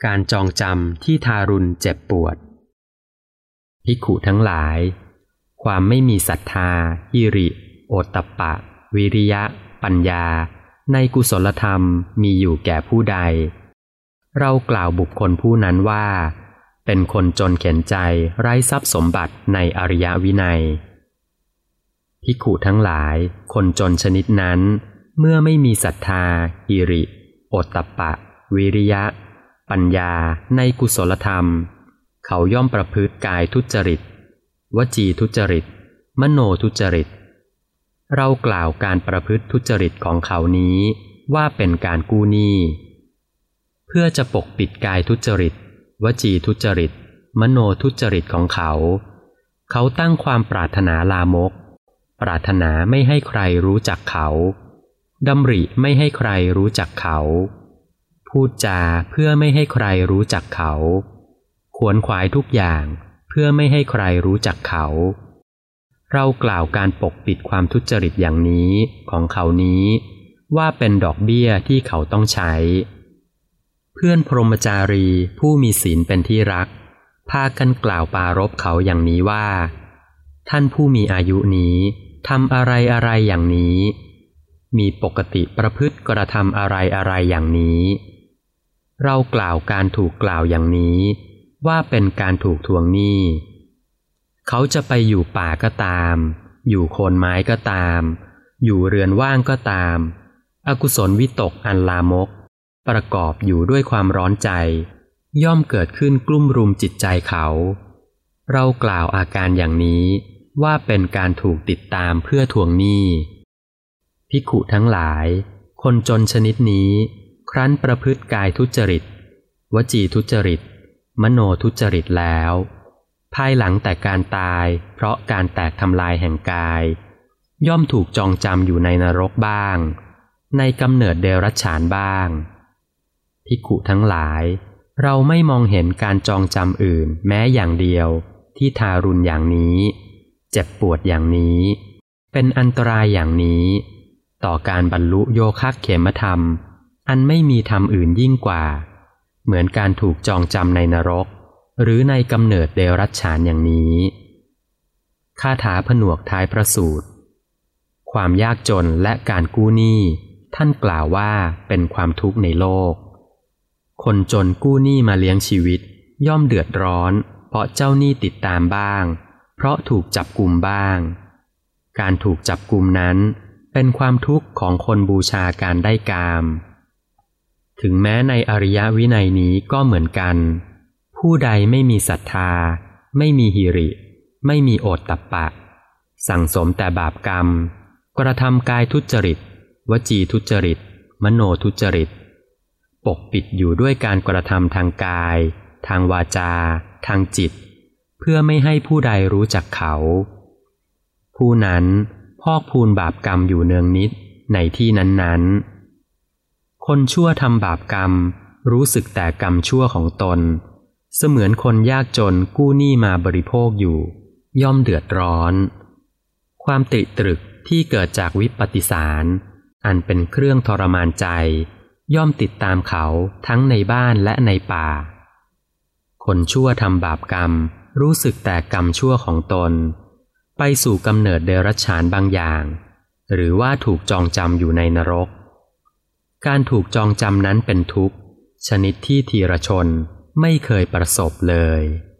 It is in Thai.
การจองจำที่ทารุณเจ็บปวดภิกขุทั้งหลายความไม่มีศรัทธาหิริโอตตัปปะวิริยะปัญญาในกุศลธรรมมีอยู่แก่ผู้ใดเรากล่าวบุคคลผู้นั้นว่าเป็นคนจนเข็ญใจไร้ทรัพย์สมบัติในอริยวินัยภิกขุทั้งหลายคนจนชนิดนั้นเมื่อไม่มีศรัทธาหิริโอตตัปปะวิริยะปัญญาในกุศลธรรมเขาย่อมประพฤติกายทุจริตวจีทุจริตมโนทุจริตเรากล่าวการประพฤติทุจริตของเขานี้ว่าเป็นการกู้หนี้เพื่อจะปกปิดกายทุจริตวจีทุจริตมโนทุจริตของเขาตั้งความปรารถนาลามกปรารถนาไม่ให้ใครรู้จักเขาดำริไม่ให้ใครรู้จักเขาพูดจาเพื่อไม่ให้ใครรู้จักเขาขวนขวายทุกอย่างเพื่อไม่ให้ใครรู้จักเขาเรากล่าวการปกปิดความทุจริตอย่างนี้ของเขานี้ว่าเป็นดอกเบี้ยที่เขาต้องใช้เพื่อนพรหมจารีผู้มีศีลเป็นที่รักพากันกล่าวปรารภเขาอย่างนี้ว่าท่านผู้มีอายุนี้ทำอะไรอย่างนี้มีปกติประพฤติกระทำอะไรอย่างนี้เรากล่าวการถูกกล่าวอย่างนี้ว่าเป็นการถูกทวงหนี้เขาจะไปอยู่ป่าก็ตามอยู่โคนไม้ก็ตามอยู่เรือนว่างก็ตามอกุศลวิตกอันลามกประกอบอยู่ด้วยความร้อนใจย่อมเกิดขึ้นกลุ่มรุมจิตใจเขาเรากล่าวอาการอย่างนี้ว่าเป็นการถูกติดตามเพื่อทวงหนี้ภิกขุทั้งหลายคนจนชนิดนี้ครั้นประพฤติกายทุจริตวจีทุจริตมโนทุจริตแล้วภายหลังแต่การตายเพราะการแตกทำลายแห่งกายย่อมถูกจองจำอยู่ในนรกบ้างในกำเนิดเดรัจฉานบ้างภิกขุทั้งหลายเราไม่มองเห็นการจองจำอื่นแม้อย่างเดียวที่ทารุณอย่างนี้เจ็บปวดอย่างนี้เป็นอันตรายอย่างนี้ต่อการบรรลุโยคะเขมธรรมอันไม่มีธรรมอื่นยิ่งกว่าเหมือนการถูกจองจำในนรกหรือในกำเนิดเดรัจฉานอย่างนี้คาถาผนวกท้ายพระสูตรความยากจนและการกู้หนี้ท่านกล่าวว่าเป็นความทุกข์ในโลกคนจนกู้หนี้มาเลี้ยงชีวิตย่อมเดือดร้อนเพราะเจ้าหนี้ติดตามบ้างเพราะถูกจับกุมบ้างการถูกจับกุมนั้นเป็นความทุกข์ของคนบูชาการได้กามถึงแม้ในอริยวินัยนี้ก็เหมือนกันผู้ใดไม่มีศรัทธาไม่มีหิริไม่มีโอตตัปปะสั่งสมแต่บาปกรรมกระทำกายทุจริตวจีทุจริตมโนทุจริตปกปิดอยู่ด้วยการกระทำทางกายทางวาจาทางจิตเพื่อไม่ให้ผู้ใดรู้จักเขาผู้นั้นพอกพูนบาปกรรมอยู่เนืองนิดในที่นั้นๆคนชั่วทำบาปกรรมรู้สึกแต่กรรมชั่วของตนเสมือนคนยากจนกู้หนี้มาบริโภคอยู่ย่อมเดือดร้อนความตริตรึกที่เกิดจากวิปฏิสารอันเป็นเครื่องทรมานใจย่อมติดตามเขาทั้งในบ้านและในป่าคนชั่วทำบาปกรรมรู้สึกแต่กรรมชั่วของตนไปสู่กำเนิดเดรัจฉานบางอย่างหรือว่าถูกจองจำอยู่ในนรกการถูกจองจำนั้นเป็นทุกข์ชนิดที่ทีรชนไม่เคยประสบเลย